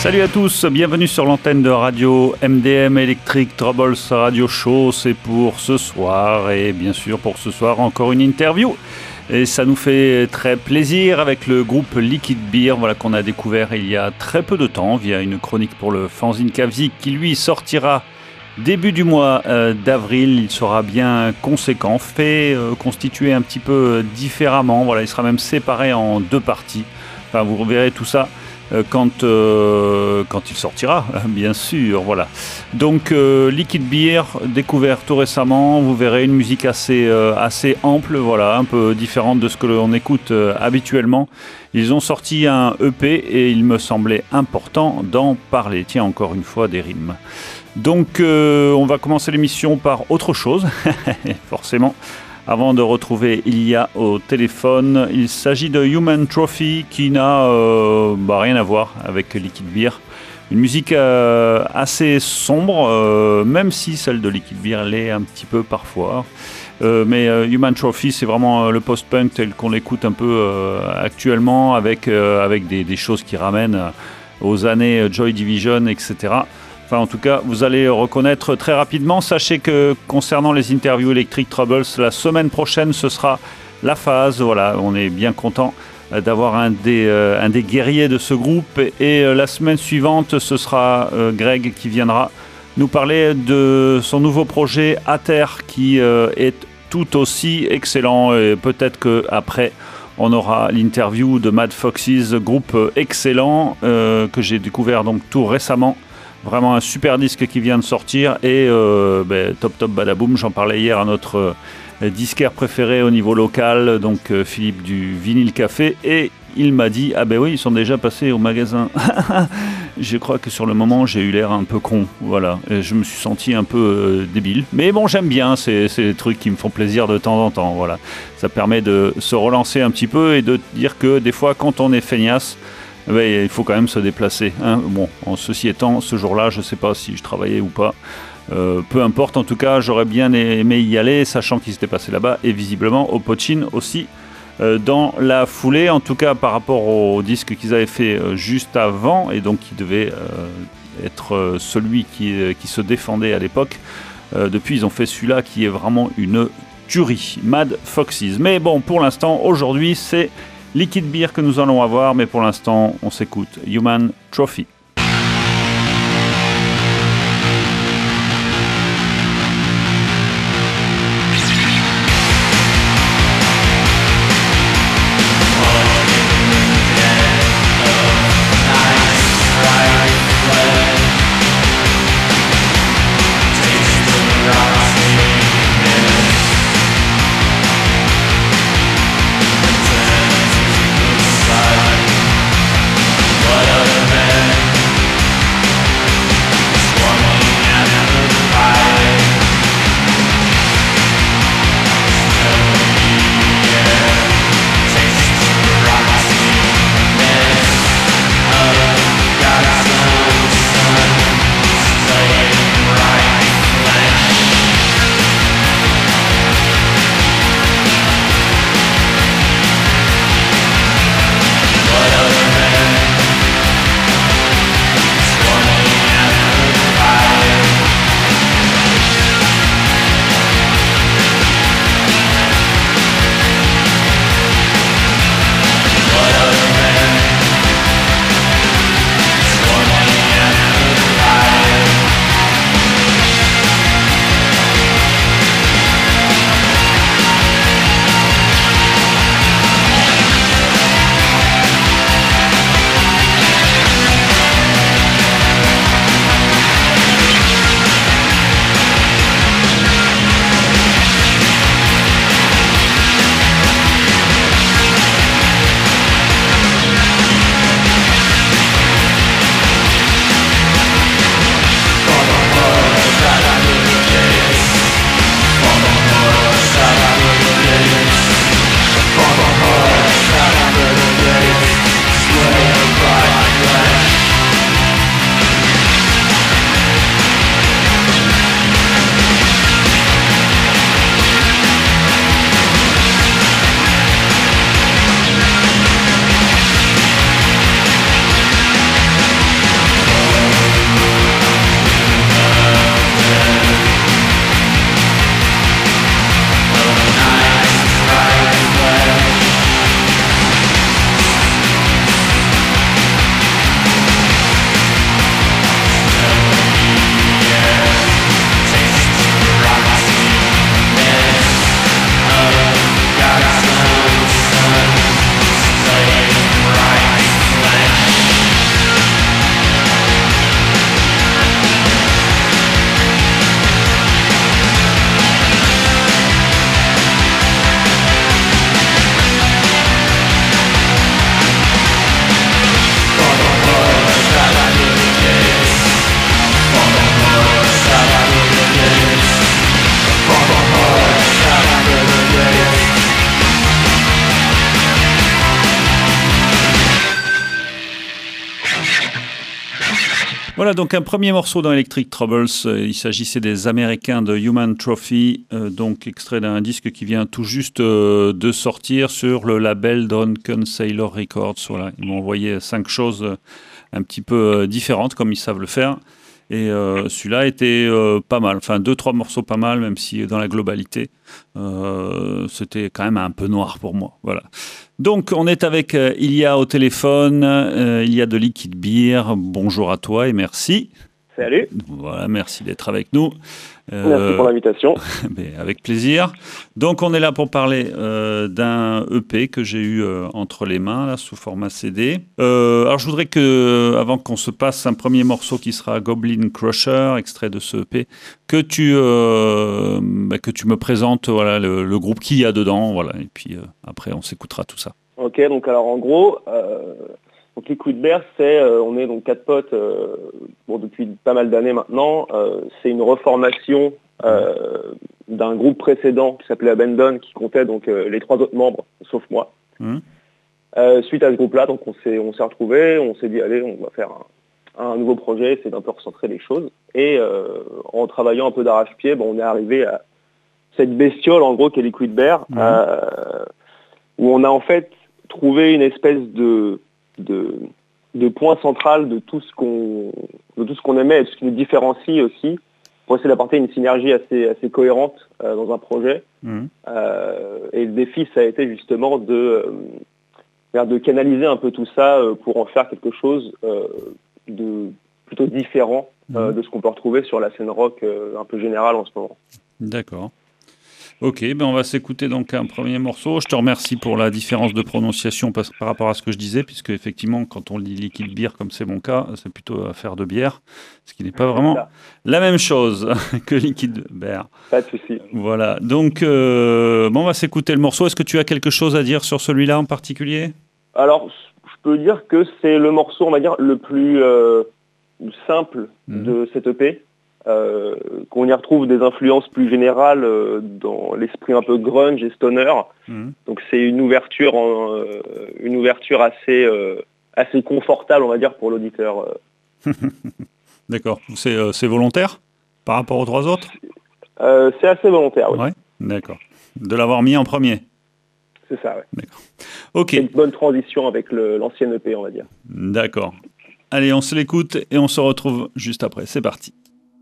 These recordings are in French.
Salut à tous, bienvenue sur l'antenne de radio MDM Electric Troubles Radio Show. C'est pour ce soir et bien sûr pour ce soir encore une interview. Et ça nous fait très plaisir avec le groupe Liquid Beer, voilà, qu'on a découvert il y a très peu de temps via une chronique pour le fanzine Kavzik qui lui sortira début du mois d'avril. Il sera bien conséquent, constitué un petit peu différemment. Voilà, il sera même séparé en deux parties. Enfin, vous reverrez tout ça quand il sortira, bien sûr, voilà. Donc Liquid Beer, découvert tout récemment, vous verrez une musique assez ample, voilà, un peu différente de ce que l'on écoute habituellement. Ils ont sorti un EP et il me semblait important d'en parler. Tiens, encore une fois, des rimes. Donc on va commencer l'émission par autre chose, forcément. Avant de retrouver Ilia au téléphone, il s'agit de Human Trophy qui n'a rien à voir avec Liquid Beer. Une musique assez sombre, même si celle de Liquid Beer l'est un petit peu parfois. Mais Human Trophy, c'est vraiment le post-punk tel qu'on l'écoute un peu actuellement, avec des choses qui ramènent aux années Joy Division, etc. Enfin, en tout cas, vous allez reconnaître très rapidement. Sachez que concernant les interviews Electric Troubles, la semaine prochaine, ce sera la phase. Voilà, on est bien content d'avoir un des guerriers de ce groupe. Et la semaine suivante, ce sera Greg qui viendra nous parler de son nouveau projet Ater, qui est tout aussi excellent. Et peut-être qu'après, on aura l'interview de Mad Foxes, groupe excellent que j'ai découvert donc tout récemment. Vraiment un super disque qui vient de sortir et top badaboum, j'en parlais hier à notre disquaire préféré au niveau local, donc Philippe du Vinyl Café, et il m'a dit « Ah ben oui, ils sont déjà passés au magasin ». Je crois que sur le moment, j'ai eu l'air un peu con, voilà, et je me suis senti un peu débile. Mais bon, j'aime bien, c'est des trucs qui me font plaisir de temps en temps, voilà. Ça permet de se relancer un petit peu et de dire que des fois, quand on est feignasse, il faut quand même se déplacer, hein. Bon, en ceci étant, ce jour-là, je ne sais pas si je travaillais ou pas. Peu importe, en tout cas, j'aurais bien aimé y aller, sachant qu'il s'était passé là-bas, et visiblement au Pochin aussi, dans la foulée, en tout cas par rapport au disque qu'ils avaient fait juste avant, et donc qui devait être celui qui se défendait à l'époque. Depuis, ils ont fait celui-là qui est vraiment une tuerie, Mad Foxes. Mais bon, pour l'instant, aujourd'hui, c'est Liquid Beer que nous allons avoir, mais pour l'instant, on s'écoute Human Trophy. What other man Voilà, donc un premier morceau dans Electric Troubles. Il s'agissait des Américains de Human Trophy, donc extrait d'un disque qui vient tout juste de sortir sur le label Drunken Sailor Records. Voilà, ils m'ont envoyé 5 choses un petit peu différentes, comme ils savent le faire. Et celui-là était pas mal, enfin 2-3 morceaux pas mal, même si dans la globalité, c'était quand même un peu noir pour moi. Voilà. Donc on est avec Ilya au téléphone, Ilya de Liquid Beer. Bonjour à toi et merci. Salut. Voilà, merci d'être avec nous. Merci pour l'invitation. Avec plaisir. Donc on est là pour parler d'un EP que j'ai eu entre les mains là, sous format CD. Alors je voudrais que, avant qu'on se passe un premier morceau qui sera Goblin Crusher, extrait de ce EP, que tu me présentes voilà, le groupe qu'il y a dedans. Voilà, et puis après on s'écoutera tout ça. Ok, donc alors en gros... Donc Liquid Bear, on est donc 4 potes depuis pas mal d'années maintenant. C'est une reformation d'un groupe précédent qui s'appelait Abandon, qui comptait donc les 3 autres membres, sauf moi. Suite à ce groupe-là, donc on s'est retrouvés, on s'est dit allez, on va faire un nouveau projet, essayer d'un peu recentrer les choses. Et en travaillant un peu d'arrache-pied, on est arrivé à cette bestiole en gros qui est Liquid Bear, où on a en fait trouvé une espèce de point central de tout ce qu'on aimait et de ce qui nous différencie aussi, pour essayer d'apporter une synergie assez cohérente dans un projet. Et le défi, ça a été justement de canaliser un peu tout ça pour en faire quelque chose de plutôt différent de ce qu'on peut retrouver sur la scène rock un peu générale en ce moment. D'accord. Ok, on va s'écouter donc un premier morceau. Je te remercie pour la différence de prononciation par rapport à ce que je disais, puisque effectivement, quand on dit liquid beer, comme c'est mon cas, c'est plutôt affaire de bière, ce qui n'est pas vraiment la même chose que liquid beer. Pas de souci. Voilà, donc on va s'écouter le morceau. Est-ce que tu as quelque chose à dire sur celui-là en particulier ? Alors, je peux dire que c'est le morceau, on va dire, le plus simple de cette EP. Qu'on y retrouve des influences plus générales dans l'esprit un peu grunge et stoner. Donc c'est une ouverture assez confortable, on va dire, pour l'auditeur. D'accord. C'est volontaire par rapport aux 3 autres ? C'est assez volontaire, oui. Ouais, d'accord. De l'avoir mis en premier ? C'est ça, oui. D'accord. Ok. C'est une bonne transition avec l'ancienne EP, on va dire. D'accord. Allez, on se l'écoute et on se retrouve juste après. C'est parti.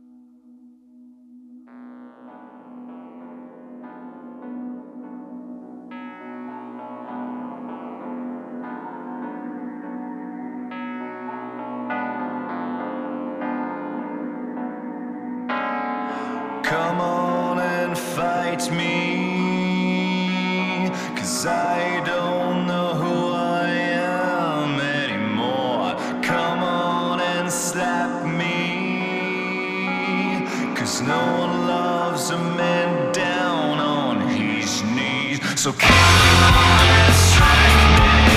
Come on and fight me, 'cause I don't know who I am anymore. Come on and slap me, 'cause no one loves a man down on his knees. So come on and strike me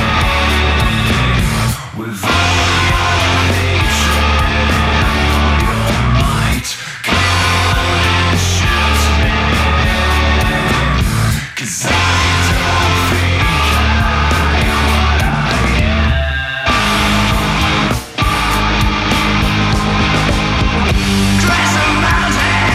with all your hatred, all your might. Cause I don't think I am what I am. Crash a mountain.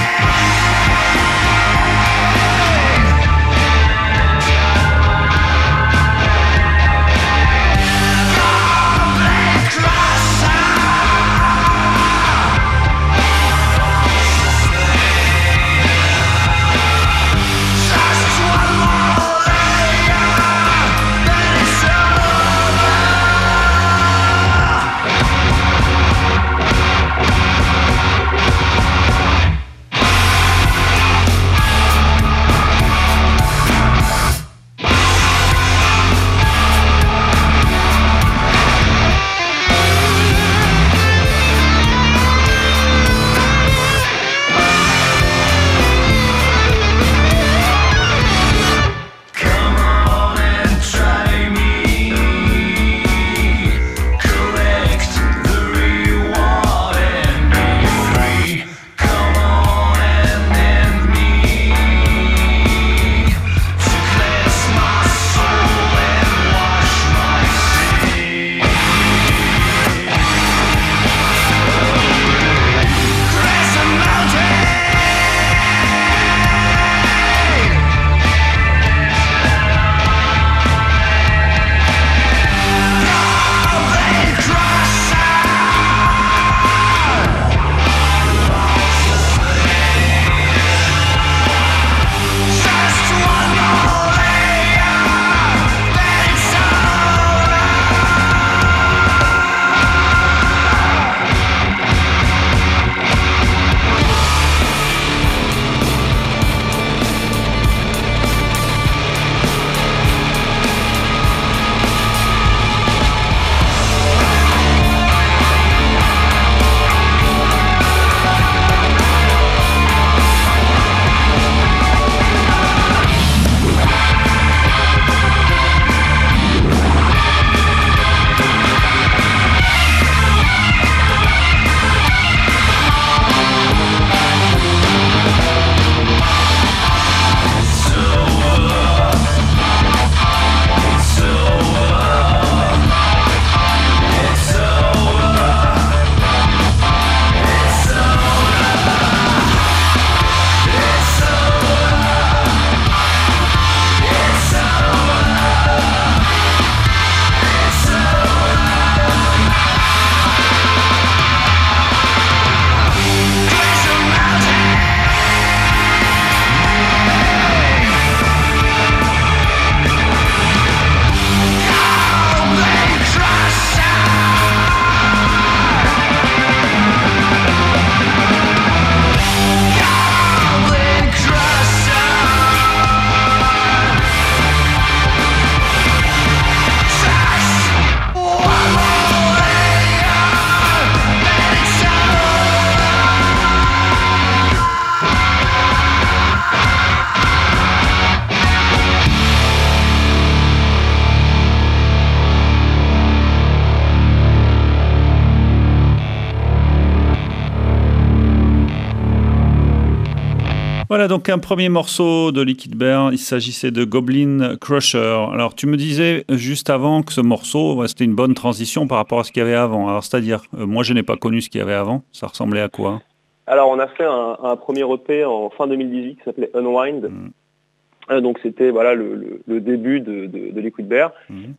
Voilà donc un premier morceau de Liquid Bear, il s'agissait de Goblin Crusher. Alors tu me disais juste avant que ce morceau, c'était une bonne transition par rapport à ce qu'il y avait avant. Alors c'est-à-dire, moi je n'ai pas connu ce qu'il y avait avant, ça ressemblait à quoi? Alors on a fait un premier EP en fin 2018 qui s'appelait Unwind. Donc c'était voilà le début de Liquid Bear.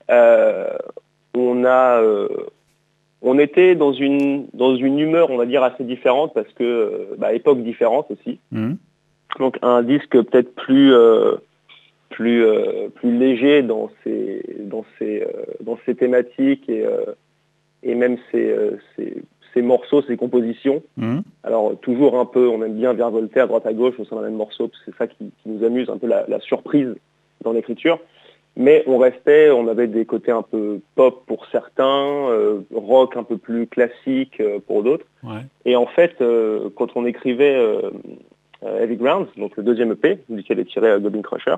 On était dans une humeur, on va dire, assez différente parce que époque différente aussi. Donc un disque peut-être plus léger dans ses thématiques et même ses morceaux, ses compositions. Alors toujours un peu, on aime bien virevolter à droite à gauche au sein d'un même morceau, parce que c'est ça qui nous amuse, un peu la surprise dans l'écriture. Mais on avait des côtés un peu pop pour certains, rock un peu plus classique pour d'autres. Ouais. Et en fait, quand on écrivait Heavy Grounds, donc le deuxième EP, duquel est tiré Goblin Crusher,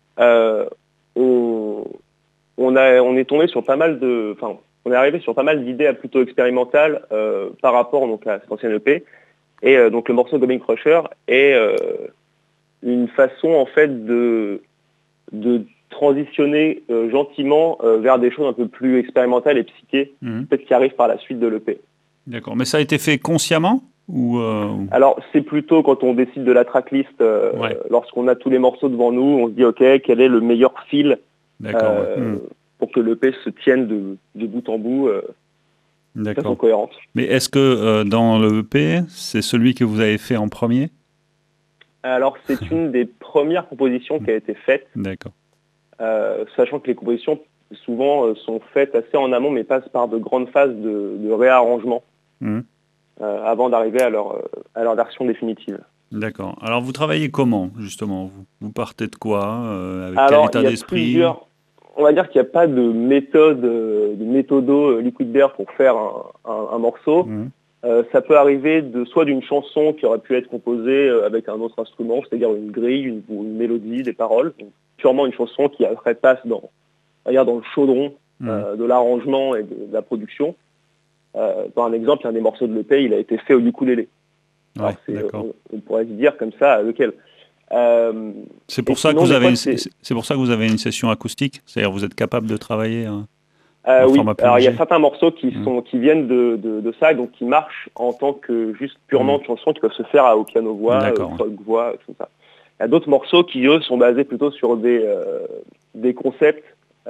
on est tombé sur pas mal on est arrivé sur pas mal d'idées plutôt expérimentales par rapport donc à cet ancien EP. Et donc le morceau Goblin Crusher est une façon en fait de transitionner gentiment vers des choses un peu plus expérimentales et psychées, peut-être qui arrivent par la suite de l'EP. D'accord, mais ça a été fait consciemment ou Alors c'est plutôt quand on décide de la tracklist, lorsqu'on a tous les morceaux devant nous, on se dit ok, quel est le meilleur fil pour que l'EP se tienne de bout en bout de façon cohérente. Mais est-ce que dans le EP, c'est celui que vous avez fait en premier? Alors c'est une des premières compositions qui a été faite. D'accord. Sachant que les compositions souvent sont faites assez en amont mais passent par de grandes phases de réarrangement avant d'arriver à leur version définitive. D'accord. Alors vous travaillez comment justement? Vous partez de quoi? Avec quel état d'esprit? On va dire qu'il n'y a pas de méthodo Liquid Bear pour faire un morceau. Ça peut arriver soit d'une chanson qui aurait pu être composée avec un autre instrument, c'est-à-dire une grille, une mélodie, des paroles. Donc, purement une chanson qui après passe dans le chaudron de l'arrangement et de la production. Par un exemple, un des morceaux de l'EP, il a été fait au ukulélé. Ouais, on pourrait se dire comme ça lequel. C'est pour ça que vous avez une session acoustique, c'est-à-dire vous êtes capable de travailler en format plus alors il y a léger. certains morceaux qui viennent de ça, donc qui marchent en tant que juste purement de chansons qui peuvent se faire au piano-voix, folk-voix, tout ça. Il y a d'autres morceaux qui, eux, sont basés plutôt sur des concepts,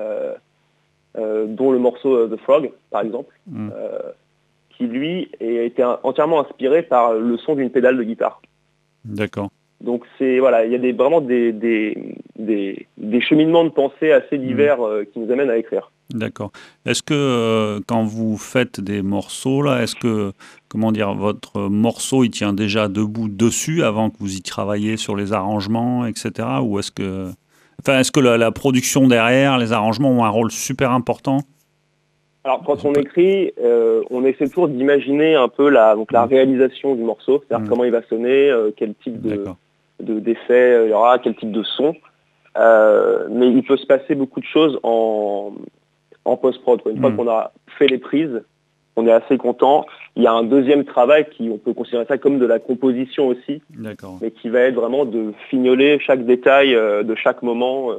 dont le morceau The Frog, par exemple, qui, lui, a été entièrement inspiré par le son d'une pédale de guitare. D'accord. Donc, il y a vraiment des cheminements de pensée assez divers qui nous amènent à écrire. D'accord. Est-ce que quand vous faites des morceaux, là, est-ce que, votre morceau, il tient déjà debout dessus avant que vous y travailliez sur les arrangements, etc. Ou est-ce que la production derrière, les arrangements ont un rôle super important? Alors, quand on écrit, on essaie toujours d'imaginer un peu la réalisation du morceau, c'est-à-dire comment il va sonner, quel type d'effet il y aura, quel type de son. Mais il peut se passer beaucoup de choses en post-prod. Une fois qu'on a fait les prises, on est assez content. Il y a un deuxième travail on peut considérer ça comme de la composition aussi, mais qui va être vraiment de fignoler chaque détail de chaque moment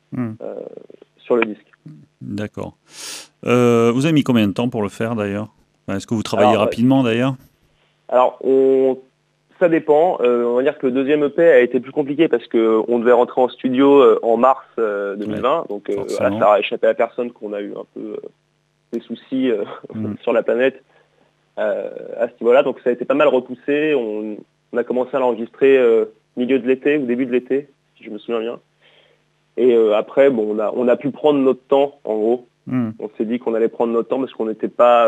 sur le disque. D'accord. Vous avez mis combien de temps pour le faire d'ailleurs? Est-ce que vous travaillez rapidement d'ailleurs? Alors, ça dépend. On va dire que le deuxième EP a été plus compliqué parce qu'on devait rentrer en studio en mars 2020. Donc ça a échappé à personne qu'on a eu un peu des soucis sur la planète à ce niveau-là. Donc ça a été pas mal repoussé. On a commencé à l'enregistrer milieu de l'été ou début de l'été, si je me souviens bien. Et après, on a pu prendre notre temps, en gros. On s'est dit qu'on allait prendre notre temps parce qu'on n'était pas...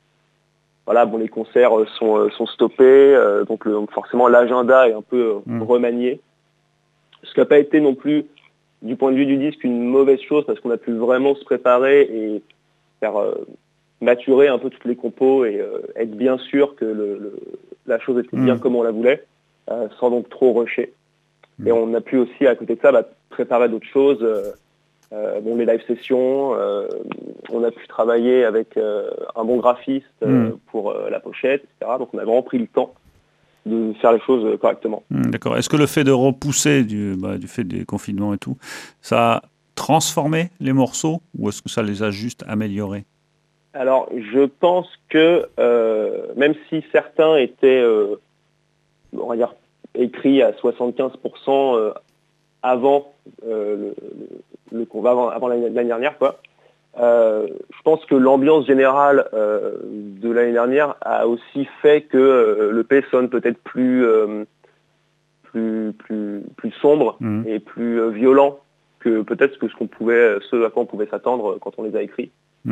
les concerts sont stoppés, donc forcément l'agenda est un peu remanié. Ce qui n'a pas été non plus, du point de vue du disque, une mauvaise chose parce qu'on a pu vraiment se préparer et faire maturer un peu toutes les compos et être bien sûr que la chose était bien comme on la voulait, sans donc trop rusher. Et on a pu aussi, à côté de ça, préparer d'autres choses. Les live sessions, on a pu travailler avec un bon graphiste pour la pochette, etc. Donc on a vraiment pris le temps de faire les choses correctement. D'accord. Est-ce que le fait de repousser du fait des confinements et tout, ça a transformé les morceaux ou est-ce que ça les a juste améliorés? Alors, je pense que même si certains étaient, on va dire, écrits à 75% avant le combat, avant l'année dernière, quoi. Je pense que l'ambiance générale de l'année dernière a aussi fait que le l'EP sonne peut-être plus sombre et plus violent que peut-être ce à quoi on pouvait s'attendre quand on les a écrits.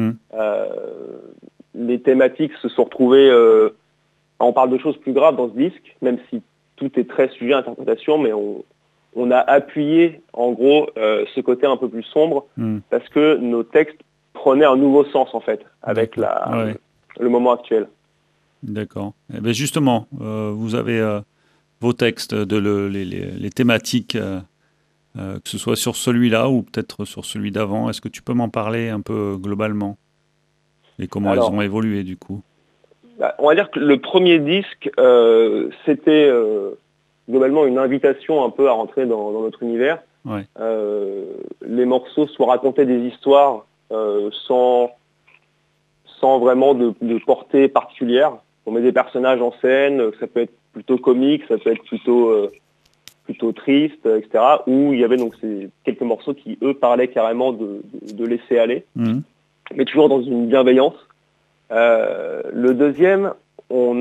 Les thématiques se sont retrouvées. On parle de choses plus graves dans ce disque, même si tout est très sujet à interprétation, mais on a appuyé en gros ce côté un peu plus sombre parce que nos textes prenaient un nouveau sens en fait avec le moment actuel. D'accord. Eh bien justement, vous avez vos textes, les thématiques, que ce soit sur celui-là ou peut-être sur celui d'avant. Est-ce que tu peux m'en parler un peu globalement et comment elles ont évolué du coup? On va dire que le premier disque, c'était globalement une invitation un peu à rentrer dans notre univers. Ouais. Les morceaux se racontaient des histoires sans vraiment de portée particulière. On met des personnages en scène, ça peut être plutôt comique, ça peut être plutôt triste, etc. Où il y avait donc quelques morceaux qui, eux, parlaient carrément de laisser aller, mais toujours dans une bienveillance. Le deuxième, on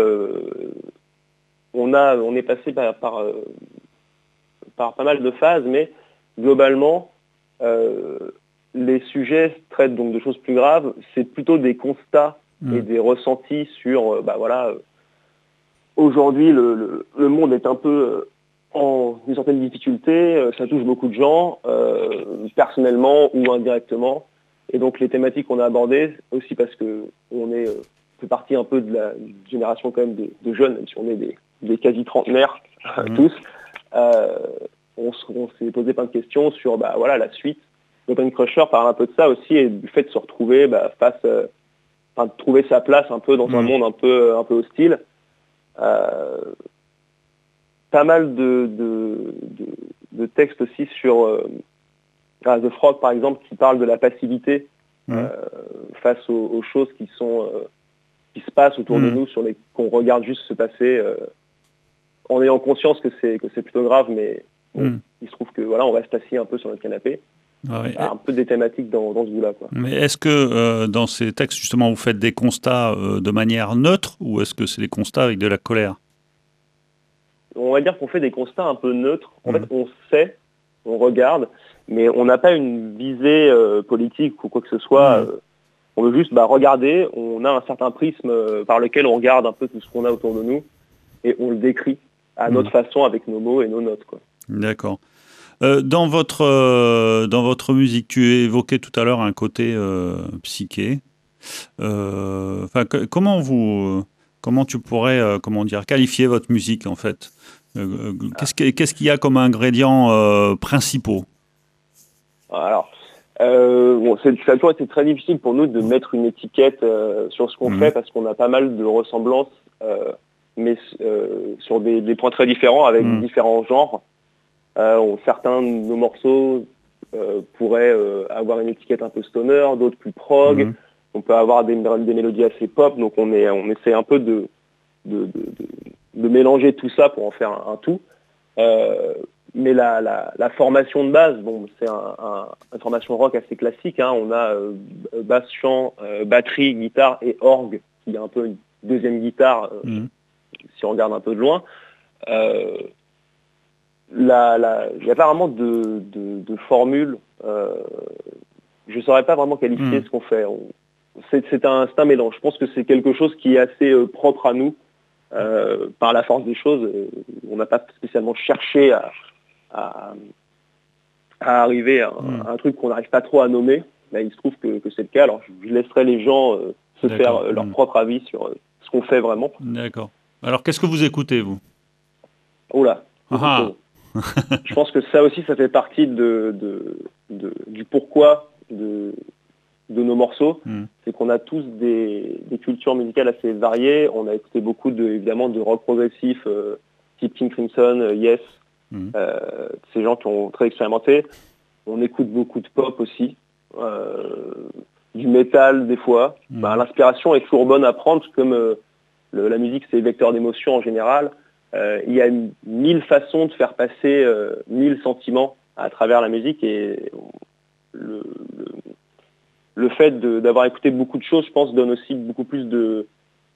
est passé par pas mal de phases, mais globalement, les sujets traitent donc de choses plus graves. C'est plutôt des constats et des ressentis sur, aujourd'hui, le monde est un peu en une certaine difficulté, ça touche beaucoup de gens, personnellement ou indirectement. Et donc les thématiques qu'on a abordées, aussi parce que on fait partie un peu de la génération quand même de jeunes, même si on est des quasi trentenaires tous, on s'est posé plein de questions sur la suite. L'Open Crusher parle un peu de ça aussi et du fait de se retrouver de trouver sa place un peu dans un monde un peu hostile. Pas mal de textes aussi sur The Frog par exemple qui parle de la passivité face aux choses qui se passent autour de nous, qu'on regarde juste se passer en ayant conscience que c'est plutôt grave, mais il se trouve que on reste assis un peu sur notre canapé. Un peu des thématiques dans ce goût-là, quoi. Mais est-ce que dans ces textes, justement, vous faites des constats de manière neutre ou est-ce que c'est des constats avec de la colère? On va dire qu'on fait des constats un peu neutres. En fait, on sait, on regarde, mais on n'a pas une visée politique ou quoi que ce soit. On veut juste regarder, on a un certain prisme par lequel on regarde un peu tout ce qu'on a autour de nous et on le décrit à notre façon avec nos mots et nos notes, quoi. D'accord. Dans votre musique, tu évoquais tout à l'heure un côté psyché. Comment tu pourrais qualifier votre musique en fait? Qu'est-ce qu'il y a comme ingrédients principaux? Alors, ça a toujours été très difficile pour nous de mettre une étiquette sur ce qu'on fait parce qu'on a pas mal de ressemblances, mais sur des points très différents avec différents genres. Certains de nos morceaux pourraient avoir une étiquette un peu stoner, d'autres plus prog. On peut avoir des mélodies assez pop, donc on essaie un peu de mélanger tout ça pour en faire un tout. Mais la formation de base, c'est une formation rock assez classique. On a basse, chant, batterie, guitare et orgue, qui est un peu une deuxième guitare si on regarde un peu de loin. Il n'y a pas vraiment de formule. Je ne saurais pas vraiment qualifier ce qu'on fait. C'est un mélange. Je pense que c'est quelque chose qui est assez propre à nous par la force des choses. On n'a pas spécialement cherché à arriver à un truc qu'on n'arrive pas trop à nommer. Mais il se trouve que c'est le cas. Alors je laisserai les gens se faire leur propre avis sur ce qu'on fait vraiment. D'accord. Alors qu'est-ce que vous écoutez, vous? Oula. Je pense que ça aussi, ça fait partie du pourquoi de de nos morceaux, Mm. c'est qu'on a tous des cultures musicales assez variées. On a écouté beaucoup évidemment de rock progressif, type King Crimson, Yes, Mm. ces gens qui ont très expérimenté. On écoute beaucoup de pop aussi, du métal des fois. Mm. L'inspiration est toujours bonne à prendre, comme la musique c'est vecteur d'émotion en général. Il y a 1000 façons de faire passer 1000 sentiments à travers la musique, et le fait d'avoir écouté beaucoup de choses, je pense, donne aussi beaucoup plus de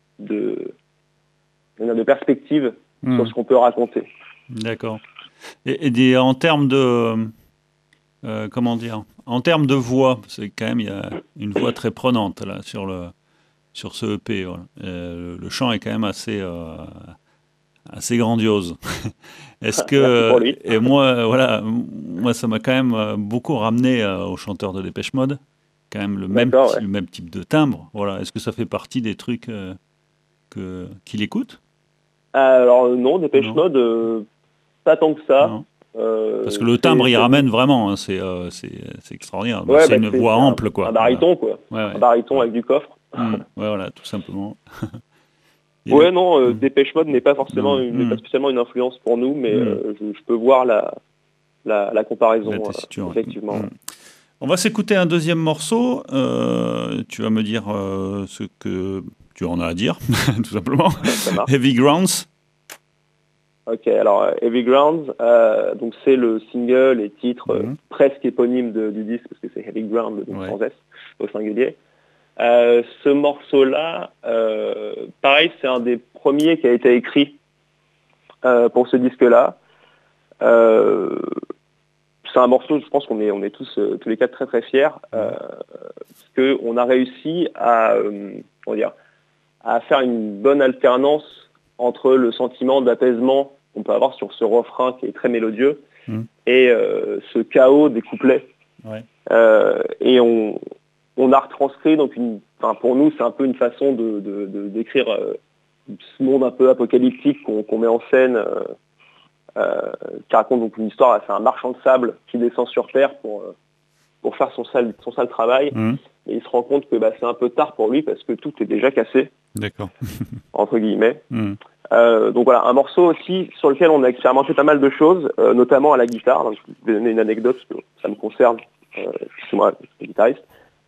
perspective Mm. sur ce qu'on peut raconter. D'accord. En termes de comment dire, en termes de voix, c'est quand même, il y a une voix très prenante là sur ce EP. Voilà. Le chant est quand même assez grandiose. Est-ce que Merci pour lui. et moi ça m'a quand même beaucoup ramené au chanteur de Dépêche Mode, quand même le même type de timbre. Voilà. Est-ce que ça fait partie des trucs qu'il écoute? Alors non, Dépêche Mode, pas tant que ça. Non. Parce que le timbre, il ramène vraiment, hein, c'est extraordinaire. Ouais, c'est une voix ample, quoi. Un baryton, quoi. Ouais. Un baryton avec du coffre. Ouais, voilà, tout simplement. Ouais, non, Dépêche Mode n'est pas forcément, n'est pas spécialement une influence pour nous, mais je peux voir la comparaison, effectivement. On va s'écouter un deuxième morceau. Tu vas me dire ce que tu en as à dire, tout simplement. Heavy Grounds. Ok, alors Heavy Grounds, donc c'est le single et titre presque éponyme du disque, parce que c'est Heavy Ground, donc sans S, au singulier. Ce morceau-là, pareil, c'est un des premiers qui a été écrit pour ce disque-là. C'est un morceau, je pense qu'on est tous les quatre très très fiers, parce qu'on a réussi à faire une bonne alternance entre le sentiment d'apaisement qu'on peut avoir sur ce refrain qui est très mélodieux et ce chaos des couplets. Ouais. Et on a retranscrit, donc pour nous, c'est un peu une façon de décrire ce monde un peu apocalyptique qu'on met en scène, qui raconte donc une histoire. C'est un marchand de sable qui descend sur Terre pour faire son sale travail. Et il se rend compte que c'est un peu tard pour lui parce que tout est déjà cassé. D'accord. Entre guillemets. Donc voilà, un morceau aussi sur lequel on a expérimenté pas mal de choses, notamment à la guitare. Donc, je vais donner une anecdote parce que ça me concerne, c'est moi, je suis guitariste.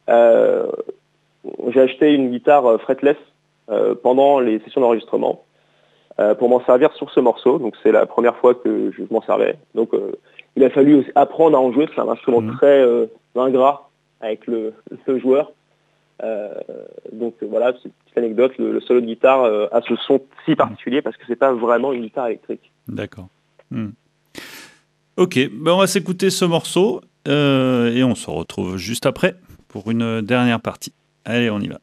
J'ai acheté une guitare fretless pendant les sessions d'enregistrement pour m'en servir sur ce morceau. Donc c'est la première fois que je m'en servais. Donc il a fallu aussi apprendre à en jouer. C'est un instrument très ingrat avec le joueur. Donc voilà, c'est une petite anecdote. Le solo de guitare a ce son si particulier parce que c'est pas vraiment une guitare électrique. D'accord. Ok, on va s'écouter ce morceau et on se retrouve juste après pour une dernière partie. Allez, on y va.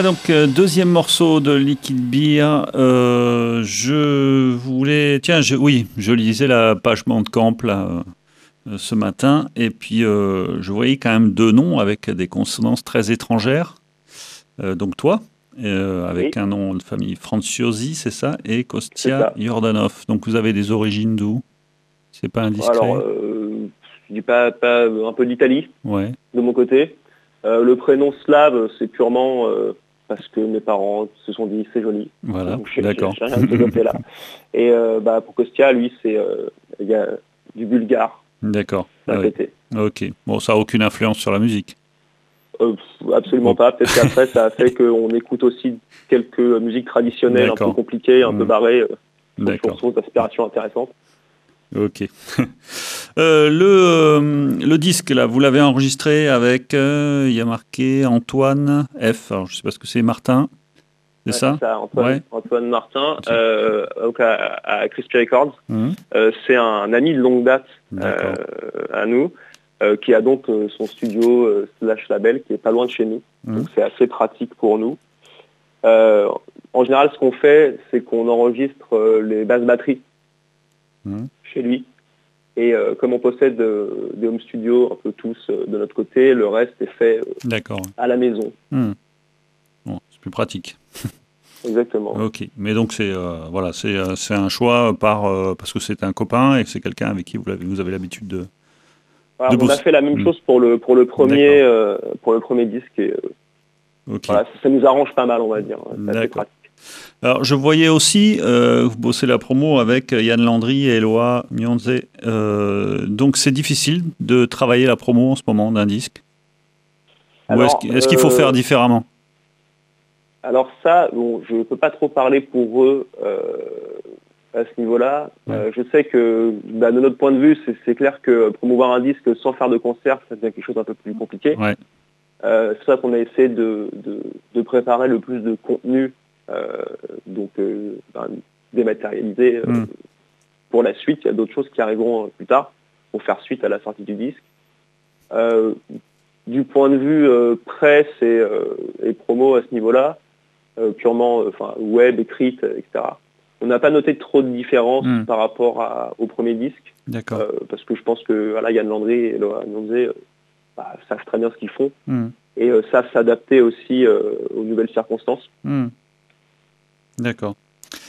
Voilà donc deuxième morceau de Liquid Beer. Je voulais, tiens, je lisais la page Bandcamp là ce matin et puis je voyais quand même deux noms avec des consonances très étrangères. Donc toi, avec un nom de famille Franciosi, c'est ça, et Kostia Jordanov. Donc vous avez des origines d'où? C'est pas indiscret? Alors, je dis pas un peu d'Italie, ouais. De mon côté. Le prénom slave, c'est purement parce que mes parents se sont dit c'est joli. Voilà, donc, d'accord. J'ai rien de ce côté-là. Et pour Kostia, lui, il y a du bulgare. D'accord. Ah oui. Ok. Bon, ça n'a aucune influence sur la musique. Absolument pas. Peut-être qu'après, ça a fait qu'on écoute aussi quelques musiques traditionnelles un peu compliquées, un peu barrées, source d'inspiration intéressante. Ok. Le disque, là, vous l'avez enregistré avec, il y a marqué Antoine F. Alors, je ne sais pas ce que c'est, Martin. C'est ça, Antoine Martin, donc à Crispy Records. C'est un ami de longue date à nous, qui a donc son studio / label qui est pas loin de chez nous. Donc c'est assez pratique pour nous. En général, ce qu'on fait, c'est qu'on enregistre les basses batteries chez lui. Et comme on possède des home studios un peu tous de notre côté, le reste est fait à la maison. Bon, c'est plus pratique. Exactement. Ok, mais donc c'est un choix parce que c'est un copain et que c'est quelqu'un avec qui vous avez l'habitude de. Voilà, on a fait la même chose pour le premier disque et voilà, ça nous arrange pas mal, on va dire. C'est assez pratique. Alors, je voyais aussi, vous bossez la promo avec Yann Landry et Eloi Mionze. Donc, c'est difficile de travailler la promo en ce moment d'un disque. Alors, ou est-ce qu'il faut faire différemment? Alors ça, je ne peux pas trop parler pour eux à ce niveau-là. Je sais que, de notre point de vue, c'est clair que promouvoir un disque sans faire de concert, ça devient quelque chose d'un peu plus compliqué. Ouais. C'est pour ça qu'on a essayé de préparer le plus de contenu dématérialisé pour la suite. Il y a d'autres choses qui arriveront plus tard pour faire suite à la sortie du disque. Du point de vue presse et promo à ce niveau-là, purement web, écrite, etc. On n'a pas noté trop de différence par rapport au premier disque. D'accord. Parce que je pense que Yann Landry et Eloi Mionze savent très bien ce qu'ils font et savent s'adapter aussi aux nouvelles circonstances. D'accord.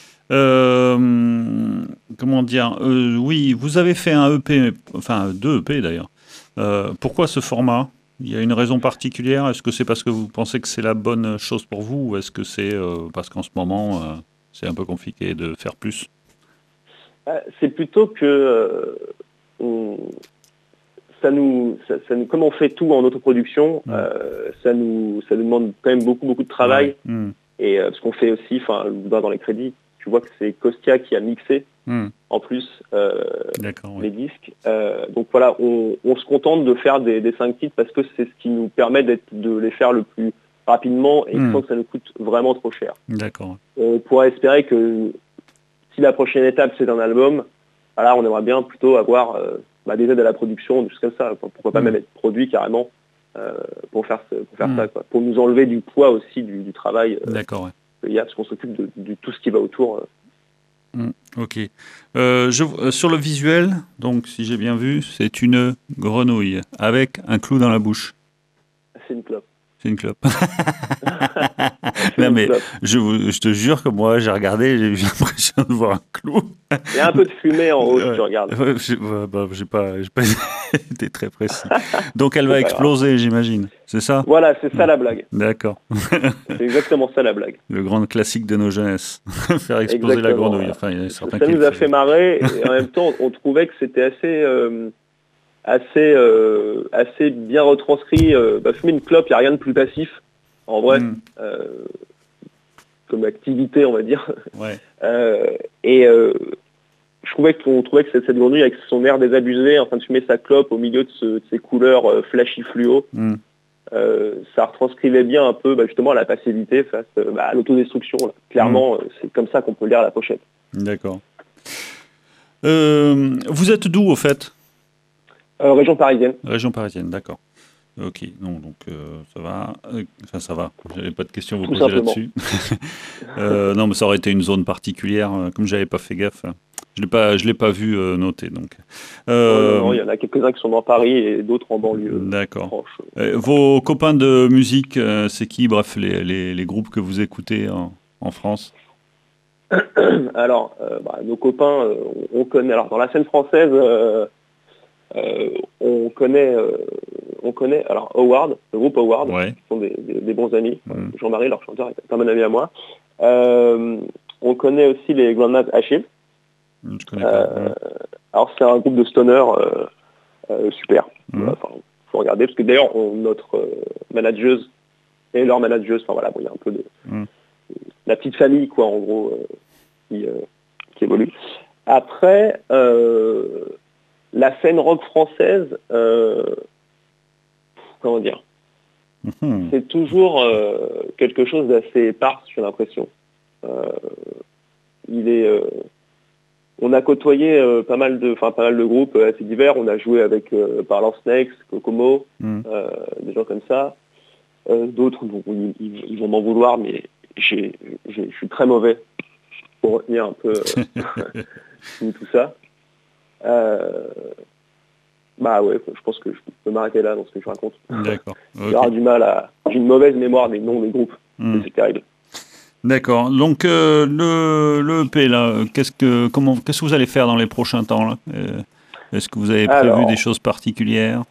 Comment dire, oui, vous avez fait un EP, enfin 2 EP d'ailleurs. Pourquoi ce format? Il y a une raison particulière? Est-ce que c'est parce que vous pensez que c'est la bonne chose pour vous ou est-ce que c'est parce qu'en ce moment c'est un peu compliqué de faire plus? C'est plutôt que comme on fait tout en autoproduction, ça nous demande quand même beaucoup de travail. Et ce qu'on fait aussi, dans les crédits, tu vois que c'est Kostia qui a mixé en plus les disques. Donc voilà, on se contente de faire des 5 titres parce que c'est ce qui nous permet de les faire le plus rapidement et sans que ça nous coûte vraiment trop cher. D'accord. On pourrait espérer que si la prochaine étape c'est un album, voilà, on aimerait bien plutôt avoir des aides à la production, des choses comme ça. Pourquoi pas même être produit carrément pour faire ça, quoi. Pour nous enlever du poids aussi du travail. D'accord. Il y a parce qu'on s'occupe de tout ce qui va autour. Ok. Sur le visuel, donc si j'ai bien vu, c'est une grenouille avec un clou dans la bouche. C'est une clope. C'est une clope. Non mais je te jure que moi j'ai regardé, j'ai eu l'impression de voir un clou. Il y a un peu de fumée en haut si tu regardes. J'ai pas été très précis. Donc elle va exploser, j'imagine. C'est ça? Voilà, c'est ça la blague. D'accord. C'est exactement ça la blague. Le grand classique de nos jeunesses. Faire exploser la grenouille. Enfin, il y a certains ça nous a fait marrer et en même temps on trouvait que c'était assez bien retranscrit. Fumer une clope, il n'y a rien de plus passif, en vrai, comme activité, on va dire. Ouais. On trouvait que cette grenouille, avec son air désabusé, en train de fumer sa clope au milieu de ces couleurs flashy fluo, ça retranscrivait bien un peu justement la passivité face à l'autodestruction. Là. Clairement, c'est comme ça qu'on peut lire la pochette. D'accord. Vous êtes d'où, au fait? Région parisienne. Région parisienne, d'accord. Ok, non, donc ça va. Enfin, ça va. J'avais pas de questions à vous Tout poser simplement. là-dessus. Non, mais ça aurait été une zone particulière. Comme j'avais pas fait gaffe, je l'ai pas vu noter. Donc, Non, il y en a quelques-uns qui sont dans Paris et d'autres en banlieue d'accord. proche. Vos copains de musique, c'est qui? Bref, les groupes que vous écoutez en France? Alors, nos copains, on connaît. Alors, dans la scène française, on connaît alors Howard, le groupe Howard, Ouais. qui sont des bons amis. Mm. Jean-Marie, leur chanteur, est un bon ami à moi. On connaît aussi les Grandma's Ashes. Je connais pas. Alors, c'est un groupe de stoner super. Mm. Enfin, faut regarder, parce que d'ailleurs, notre manageuse et leur manageuse, enfin voilà, bon, il y a un peu de la petite famille, quoi, en gros, qui évolue. Après, la scène rock française, comment dire, Mhm. c'est toujours quelque chose d'assez épars, j'ai l'impression. On a côtoyé pas mal de groupes assez divers. On a joué avec Parlant Snakes, Kokomo, des gens comme ça. D'autres, bon, ils vont m'en vouloir, mais je suis très mauvais pour retenir un peu tout ça. Bah ouais, je pense que je peux m'arrêter là dans ce que je raconte. D'accord. J'ai du mal j'ai une mauvaise mémoire des noms des groupes. C'est terrible. D'accord. Donc le EP là, qu'est-ce que vous allez faire dans les prochains temps là? Est-ce que vous avez prévu des choses particulières?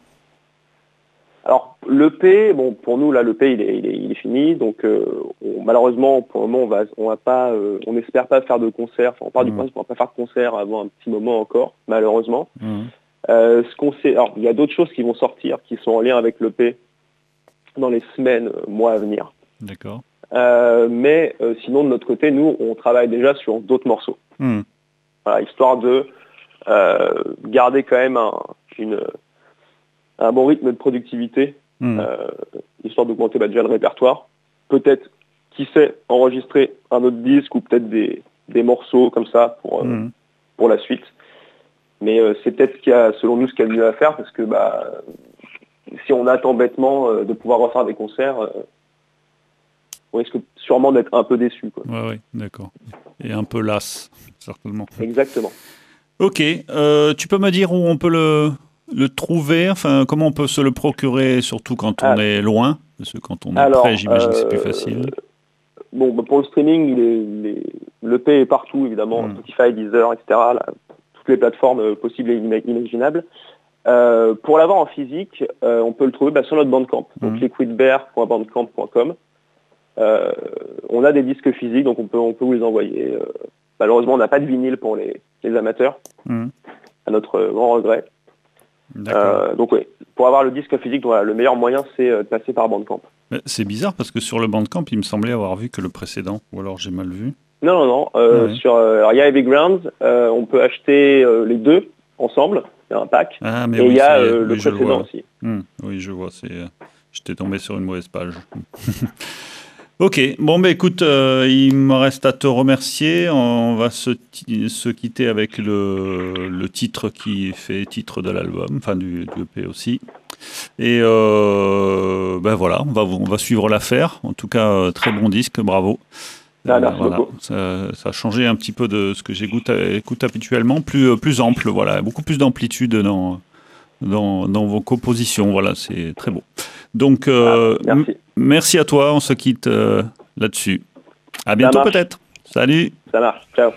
Alors l'EP, bon pour nous là l'EP il est fini, donc malheureusement pour le moment on n'espère pas faire de concert. Enfin, on part du principe qu'on va pas faire de concert avant un petit moment encore, malheureusement. Ce qu'on sait, alors il y a d'autres choses qui vont sortir, qui sont en lien avec l'EP dans les semaines, mois à venir. D'accord. Mais sinon de notre côté, nous on travaille déjà sur d'autres morceaux. Voilà, histoire de garder quand même un bon rythme de productivité, histoire d'augmenter déjà le répertoire. Peut-être, qui sait, enregistrer un autre disque ou peut-être des morceaux comme ça pour la suite. Mais c'est peut-être selon nous ce qu'il y a de mieux à faire, parce que si on attend bêtement de pouvoir refaire des concerts, on risque sûrement d'être un peu déçu. Ouais, d'accord. Et un peu las, certainement. Exactement. Ok. Tu peux me dire où on peut le trouver, enfin, comment on peut se le procurer, surtout quand on est loin? Parce que quand on est près, j'imagine que c'est plus facile. Bon, pour le streaming, l'EP est partout, évidemment, Spotify, Deezer, etc. Là, toutes les plateformes possibles et imaginables. Pour l'avoir en physique, on peut le trouver sur notre Bandcamp, donc liquidbear.bandcamp.com. On a des disques physiques, donc on peut vous les envoyer. Malheureusement, on n'a pas de vinyle pour les amateurs, à notre grand regret. Donc oui, pour avoir le disque physique, le meilleur moyen, c'est de passer par Bandcamp. C'est bizarre, parce que sur le Bandcamp, il me semblait avoir vu que le précédent, ou alors j'ai mal vu. Non. Alors, il y a Heavy Grounds, on peut acheter les deux ensemble, il y a un pack, et il y a le précédent aussi. Oui, je vois, j'étais tombé sur une mauvaise page. Ok, bon écoute, il me reste à te remercier. On va se quitter avec le titre qui fait titre de l'album, enfin du EP aussi. Et voilà, on va suivre l'affaire. En tout cas, très bon disque, bravo. Merci beaucoup. Ça a changé un petit peu de ce que j'écoute habituellement, plus ample, voilà, beaucoup plus d'amplitude dans vos compositions, voilà, c'est très beau. Donc, merci à toi, on se quitte là-dessus. À bientôt peut-être. Salut. Ça marche, ciao.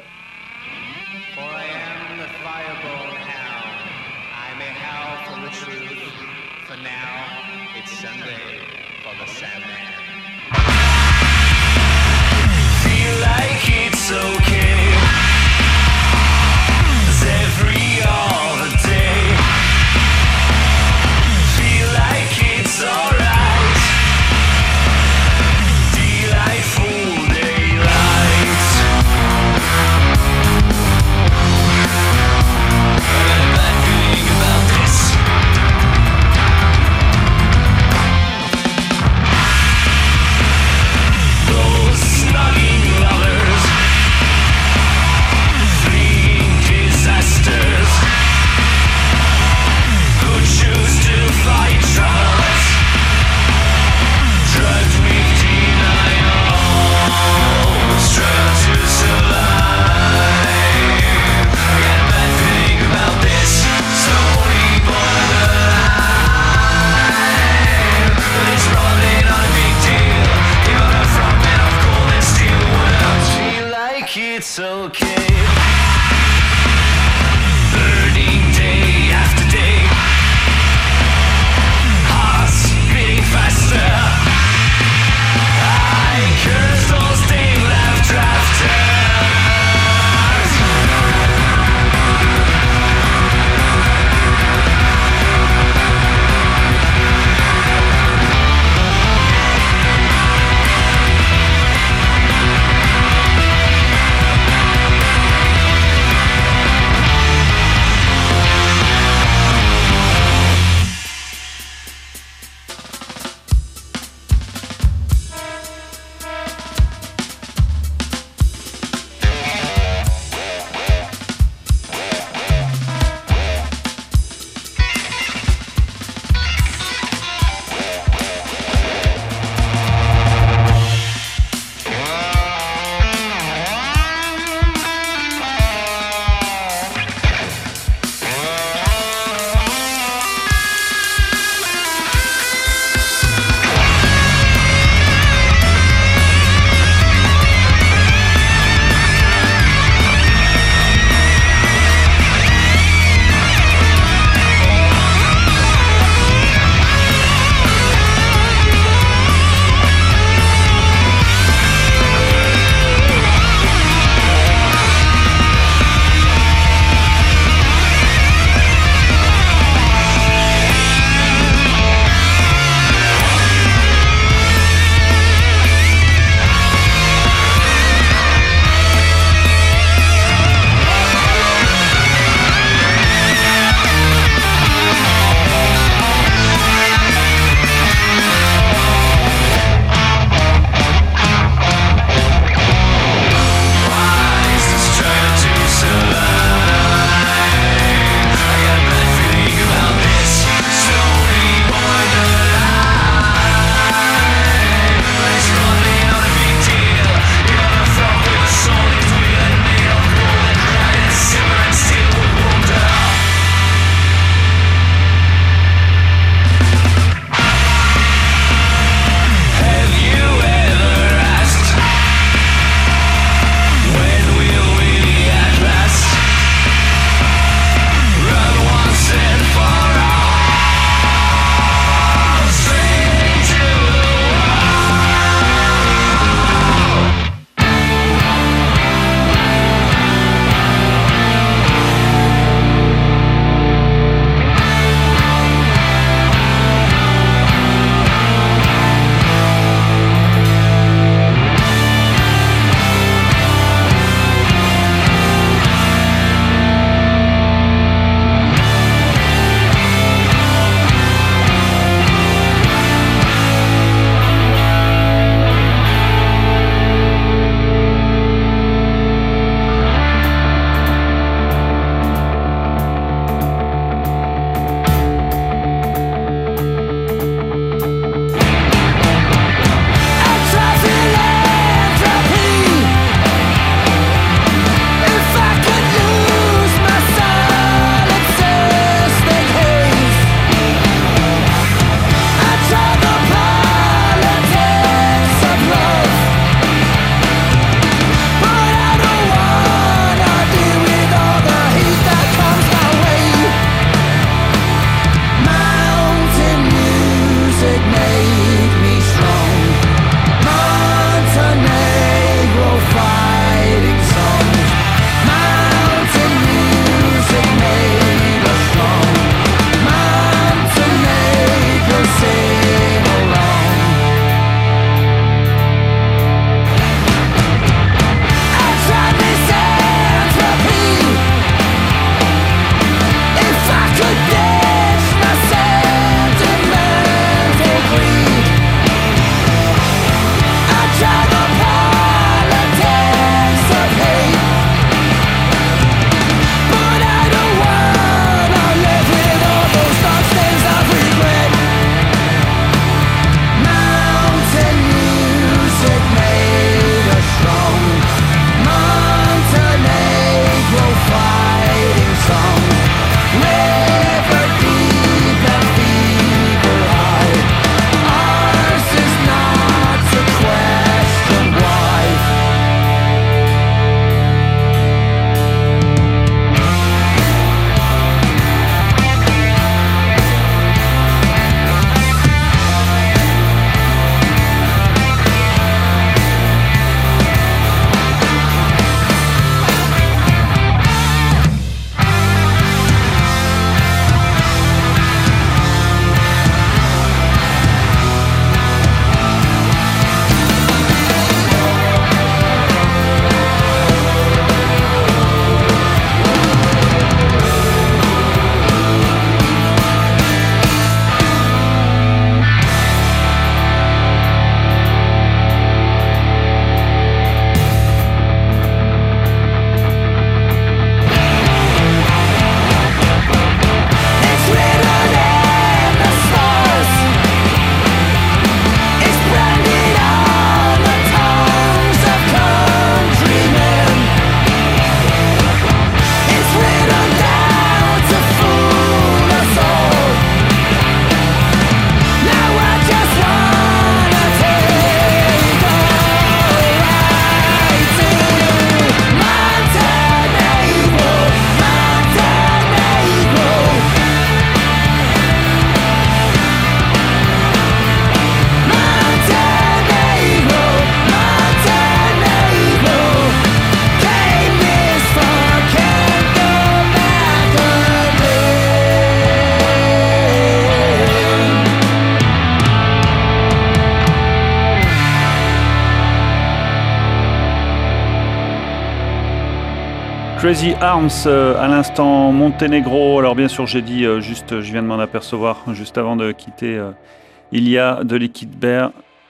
Crazy Arms à l'instant, Monténégro. Alors bien sûr, j'ai dit je viens de m'en apercevoir juste avant de quitter. Il y a de Liquid Bear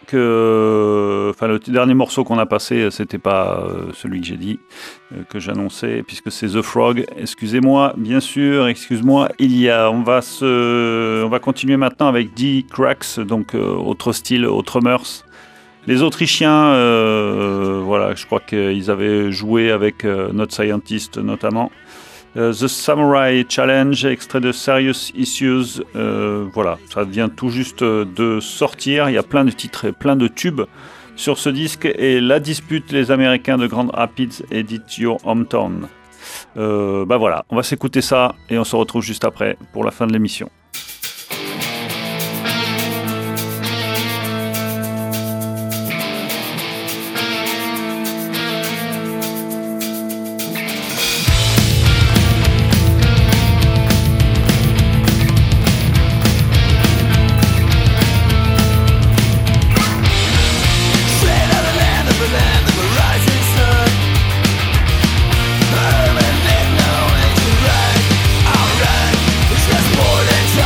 le dernier morceau qu'on a passé, c'était pas celui que j'ai dit, que j'annonçais, puisque c'est The Frog. Excusez-moi, bien sûr, excuse-moi. On va continuer maintenant avec D Cracks, donc autre style, autre mœurs. Les Autrichiens, je crois qu'ils avaient joué avec Not Scientist notamment. The Samurai Challenge, extrait de Serious Issues. Ça vient tout juste de sortir. Il y a plein de titres et plein de tubes sur ce disque. Et la dispute, les Américains de Grand Rapids, Edit Your Hometown. On va s'écouter ça et on se retrouve juste après pour la fin de l'émission. More than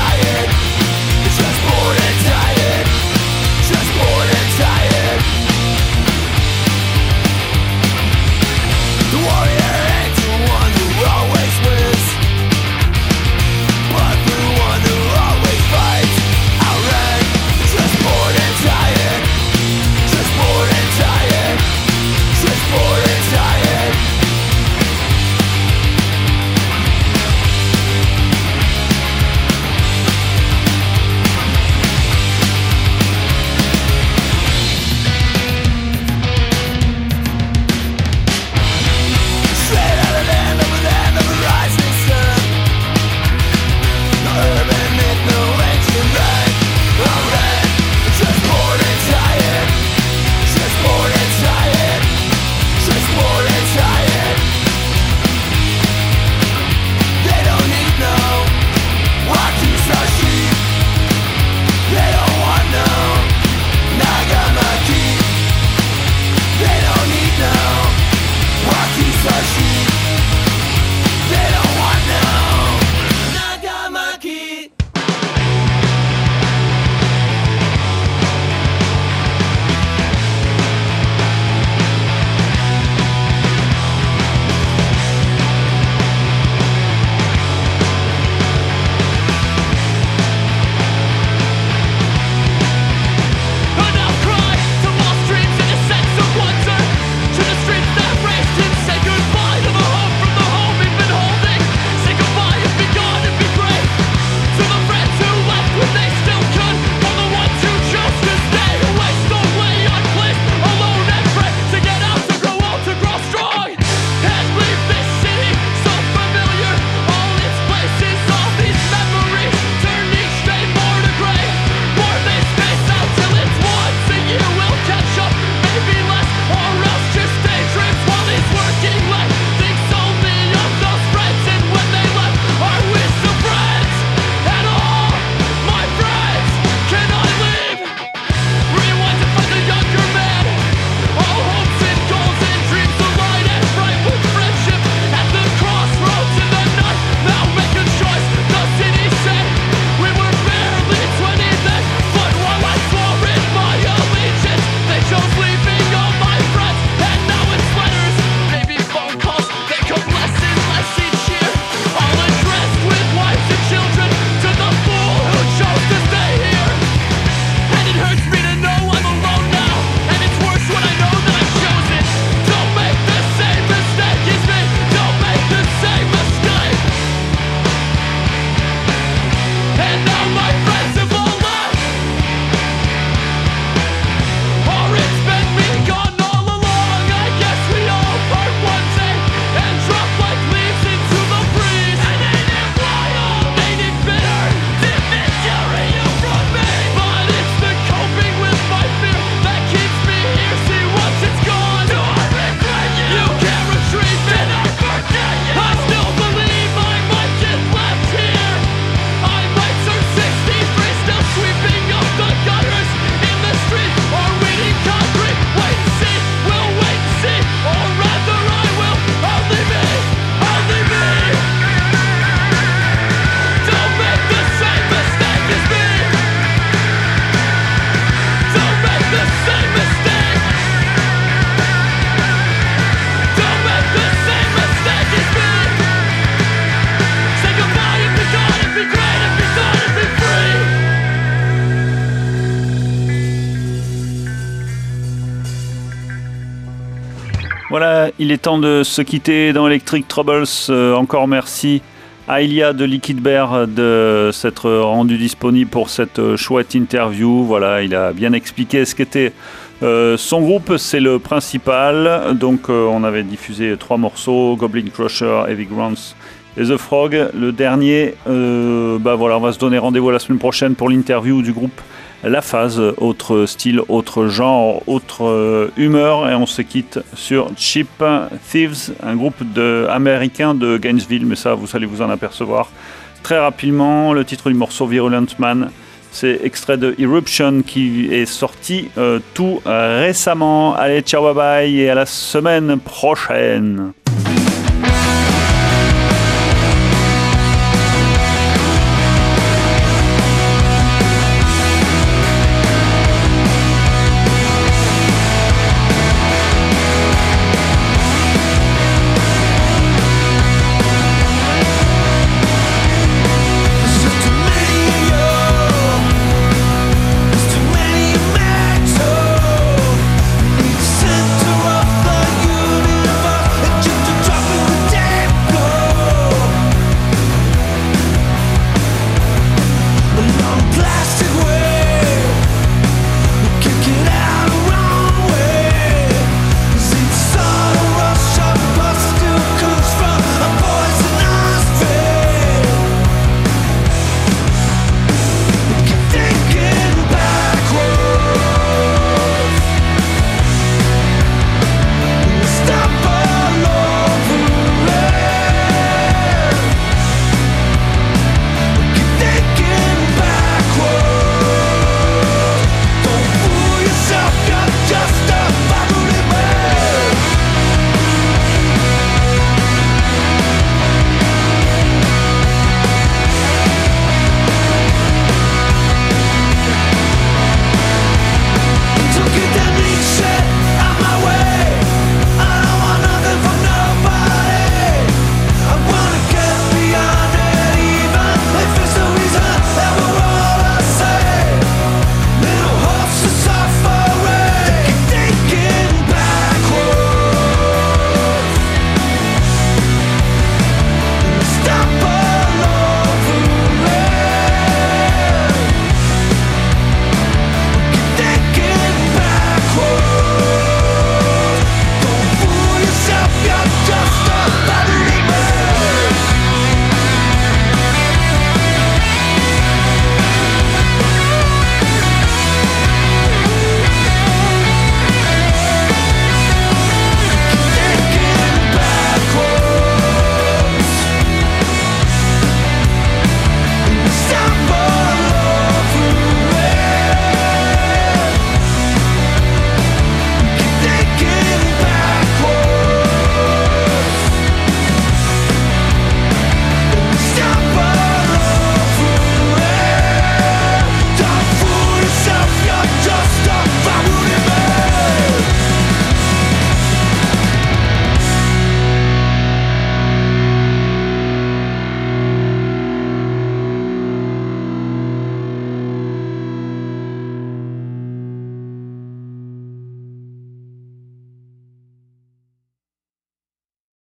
Voilà, il est temps de se quitter dans Electric Troubles. Encore merci à Ilia de Liquid Bear de s'être rendu disponible pour cette chouette interview. Voilà, il a bien expliqué ce qu'était son groupe, c'est le principal. Donc on avait diffusé 3 morceaux, Goblin Crusher, Heavy Grounds et The Frog. Le dernier, voilà, on va se donner rendez-vous la semaine prochaine pour l'interview du groupe La Phase, autre style, autre genre, autre humeur, et on se quitte sur Cheap Thieves, un groupe américain de Gainesville, mais ça vous allez vous en apercevoir très rapidement. Le titre du morceau Virulent Man, c'est extrait de Eruption qui est sorti tout récemment. Allez, ciao, bye bye et à la semaine prochaine.